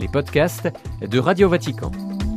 podcasts de Radio Vatican.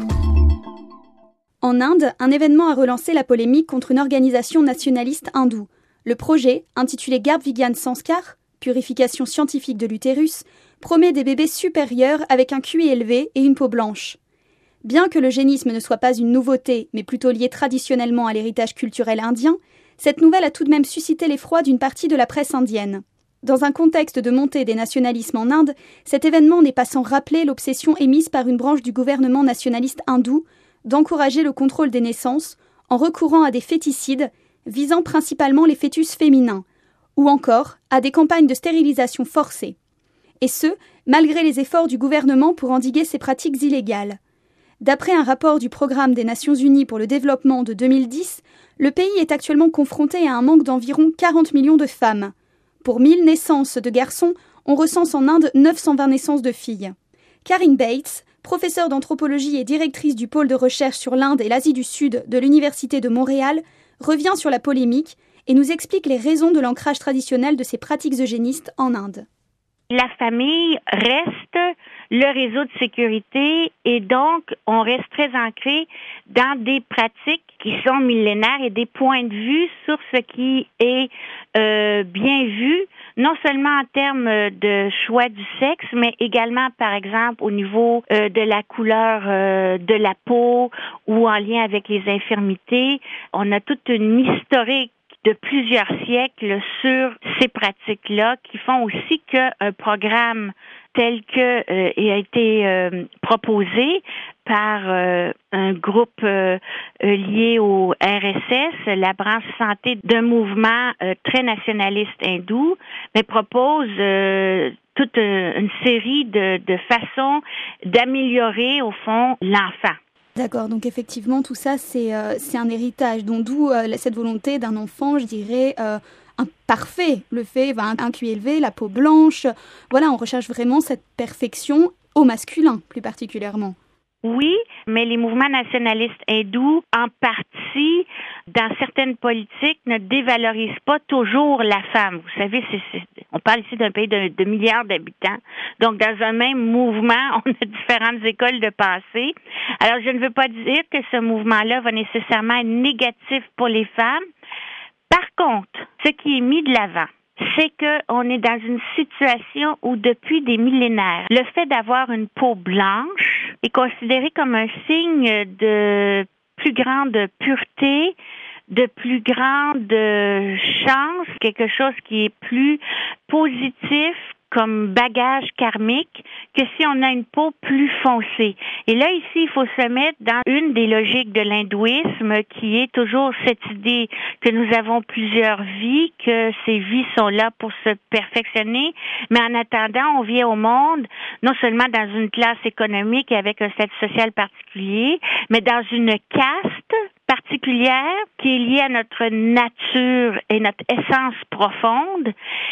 En Inde, un événement a relancé la polémique contre une organisation nationaliste hindoue. Le projet, intitulé Garbhigyan Sanskar, purification scientifique de l'utérus, promet des bébés supérieurs avec un QI élevé et une peau blanche. Bien que l'eugénisme ne soit pas une nouveauté, mais plutôt lié traditionnellement à l'héritage culturel indien, cette nouvelle a tout de même suscité l'effroi d'une partie de la presse indienne. Dans un contexte de montée des nationalismes en Inde, cet événement n'est pas sans rappeler l'obsession émise par une branche du gouvernement nationaliste hindou d'encourager le contrôle des naissances en recourant à des féticides visant principalement les fœtus féminins, ou encore à des campagnes de stérilisation forcée. Et ce, malgré les efforts du gouvernement pour endiguer ces pratiques illégales. D'après un rapport du Programme des Nations Unies pour le développement de 2010, le pays est actuellement confronté à un manque d'environ 40 millions de femmes. Pour 1000 naissances de garçons, on recense en Inde 920 naissances de filles. Karin Bates, professeure d'anthropologie et directrice du pôle de recherche sur l'Inde et l'Asie du Sud de l'Université de Montréal, revient sur la polémique et nous explique les raisons de l'ancrage traditionnel de ces pratiques eugénistes en Inde. La famille reste le réseau de sécurité et donc on reste très ancré dans des pratiques qui sont millénaires et des points de vue sur ce qui est bien vu, non seulement en termes de choix du sexe, mais également, par exemple, au niveau de la couleur de la peau ou en lien avec les infirmités. On a toute une historique de plusieurs siècles sur ces pratiques-là qui font aussi qu'un programme tel que a été proposé par un groupe lié au RSS, la branche santé d'un mouvement très nationaliste hindou, mais propose toute une série de façons d'améliorer, au fond, l'enfant. D'accord, donc effectivement, tout ça, c'est un héritage, d'où cette volonté d'un enfant, je dirais, un parfait, le fait, un QI élevé, la peau blanche. Voilà, on recherche vraiment cette perfection au masculin, plus particulièrement. Oui, mais les mouvements nationalistes hindous, en partie, dans certaines politiques, ne dévalorisent pas toujours la femme. Vous savez, on parle ici d'un pays de milliards d'habitants. Donc, dans un même mouvement, on a différentes écoles de pensée. Alors, je ne veux pas dire que ce mouvement-là va nécessairement être négatif pour les femmes. Par contre, ce qui est mis de l'avant, c'est qu'on est dans une situation où, depuis des millénaires, le fait d'avoir une peau blanche est considéré comme un signe de plus grande pureté, de plus grande chance, quelque chose qui est plus positif comme bagage karmique que si on a une peau plus foncée. Et là, ici, il faut se mettre dans une des logiques de l'hindouisme qui est toujours cette idée que nous avons plusieurs vies, que ces vies sont là pour se perfectionner, mais en attendant, on vient au monde non seulement dans une classe économique avec un statut social particulier, mais dans une caste particulière qui est liée à notre nature et notre essence profonde.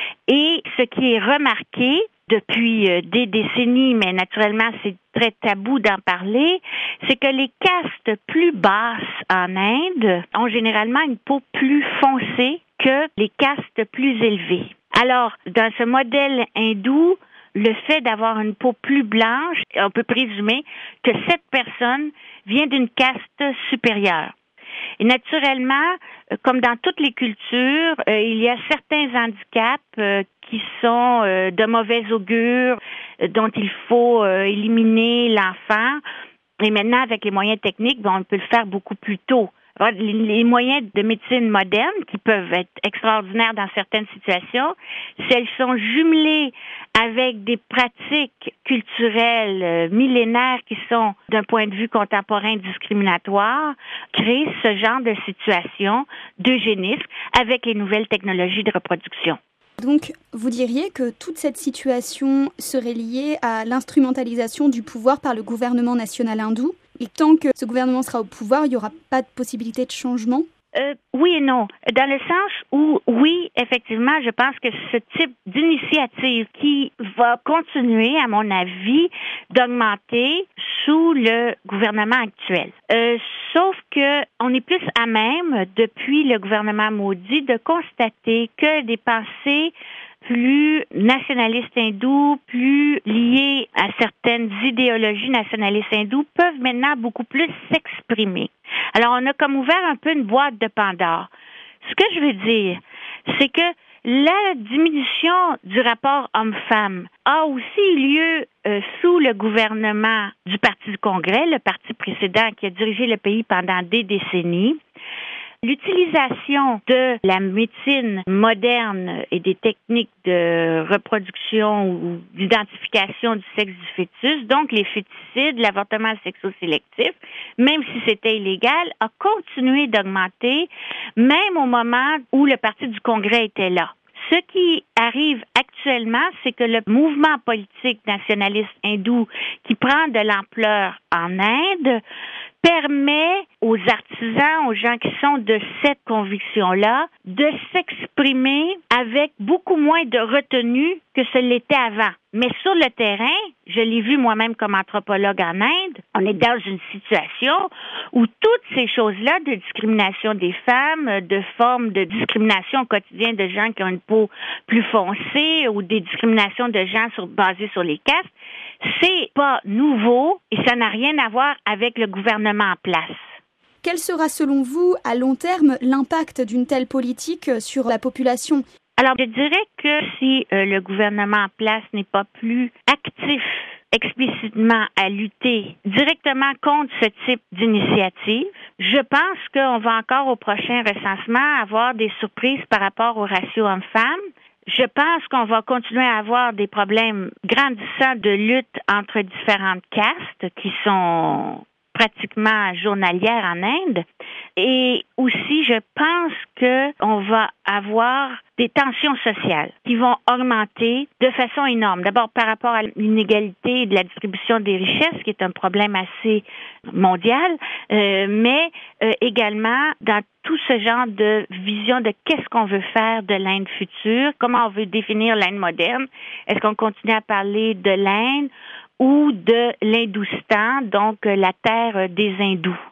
Et ce qui est remarqué depuis des décennies, mais naturellement c'est très tabou d'en parler, c'est que les castes plus basses en Inde ont généralement une peau plus foncée que les castes plus élevées. Alors, dans ce modèle hindou, le fait d'avoir une peau plus blanche, on peut présumer que cette personne vient d'une caste supérieure. Et naturellement, comme dans toutes les cultures, il y a certains handicaps qui sont de mauvais augure, dont il faut éliminer l'enfant. Et maintenant, avec les moyens techniques, on peut le faire beaucoup plus tôt. Alors, les moyens de médecine moderne, qui peuvent être extraordinaires dans certaines situations, si elles sont jumelées avec des pratiques culturelles millénaires qui sont, d'un point de vue contemporain, discriminatoires, créent ce genre de situation d'eugénisme avec les nouvelles technologies de reproduction. Donc, vous diriez que toute cette situation serait liée à l'instrumentalisation du pouvoir par le gouvernement national hindou, et tant que ce gouvernement sera au pouvoir, il n'y aura pas de possibilité de changement? Oui et non. Dans le sens où, oui, effectivement, je pense que ce type d'initiative qui va continuer, à mon avis, d'augmenter sous le gouvernement actuel. Sauf que on est plus à même, depuis le gouvernement Modi, de constater que des pensées plus nationalistes hindous, plus liés à certaines idéologies nationalistes hindous, peuvent maintenant beaucoup plus s'exprimer. Alors, on a comme ouvert un peu une boîte de Pandore. Ce que je veux dire, c'est que la diminution du rapport homme-femme a aussi lieu sous le gouvernement du Parti du Congrès, le parti précédent qui a dirigé le pays pendant des décennies. L'utilisation de la médecine moderne et des techniques de reproduction ou d'identification du sexe du fœtus, donc les féticides, l'avortement sexo-sélectif, même si c'était illégal, a continué d'augmenter, même au moment où le Parti du Congrès était là. Ce qui arrive actuellement, c'est que le mouvement politique nationaliste hindou qui prend de l'ampleur en Inde permet aux artisans, aux gens qui sont de cette conviction-là, de s'exprimer avec beaucoup moins de retenue que ce l'était avant. Mais sur le terrain, je l'ai vu moi-même comme anthropologue en Inde, on est dans une situation où toutes ces choses-là de discrimination des femmes, de formes de discrimination au quotidien de gens qui ont une peau plus foncée ou des discriminations de gens basées sur les castes, c'est pas nouveau et ça n'a rien à voir avec le gouvernement en place. Quel sera selon vous, à long terme, l'impact d'une telle politique sur la population? Alors, je dirais que si le gouvernement en place n'est pas plus actif explicitement à lutter directement contre ce type d'initiative, je pense qu'on va encore au prochain recensement avoir des surprises par rapport au ratio homme-femme. Je pense qu'on va continuer à avoir des problèmes grandissants de lutte entre différentes castes qui sont pratiquement journalières en Inde. Et aussi, je pense qu'on va avoir des tensions sociales qui vont augmenter de façon énorme. D'abord, par rapport à l'inégalité de la distribution des richesses, qui est un problème assez mondial, mais également dans tout ce genre de vision de qu'est-ce qu'on veut faire de l'Inde future, comment on veut définir l'Inde moderne. Est-ce qu'on continue à parler de l'Inde ou de l'Hindoustan, donc la terre des hindous?